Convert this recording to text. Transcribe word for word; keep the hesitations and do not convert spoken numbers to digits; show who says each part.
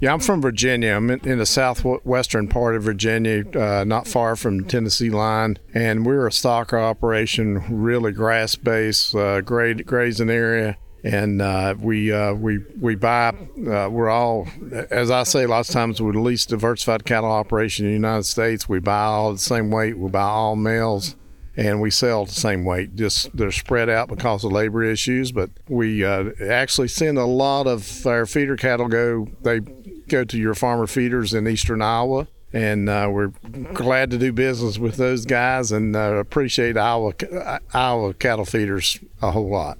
Speaker 1: Yeah, I'm from Virginia. I'm in, in the southwestern part of Virginia, uh, not far from Tennessee line, and we're a stocker operation, really grass-based, uh, gra- grazing area. And uh, we uh, we we buy. Uh, we're all, as I say, lots of times we're the least diversified cattle operation in the United States. We buy all the same weight. We buy all males, and we sell the same weight. Just they're spread out because of labor issues. But we uh, actually send a lot of our feeder cattle go. They go to your farmer feeders in eastern Iowa. And uh, we're glad to do business with those guys, and uh, appreciate Iowa Iowa cattle feeders a whole lot.